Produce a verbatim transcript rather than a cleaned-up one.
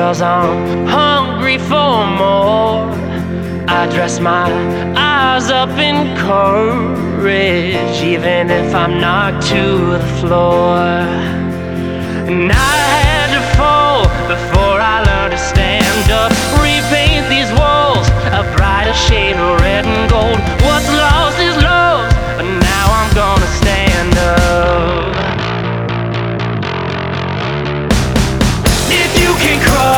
'cause I'm hungry for more. I dress my eyes up in courage, even if I'm knocked to the floor. And I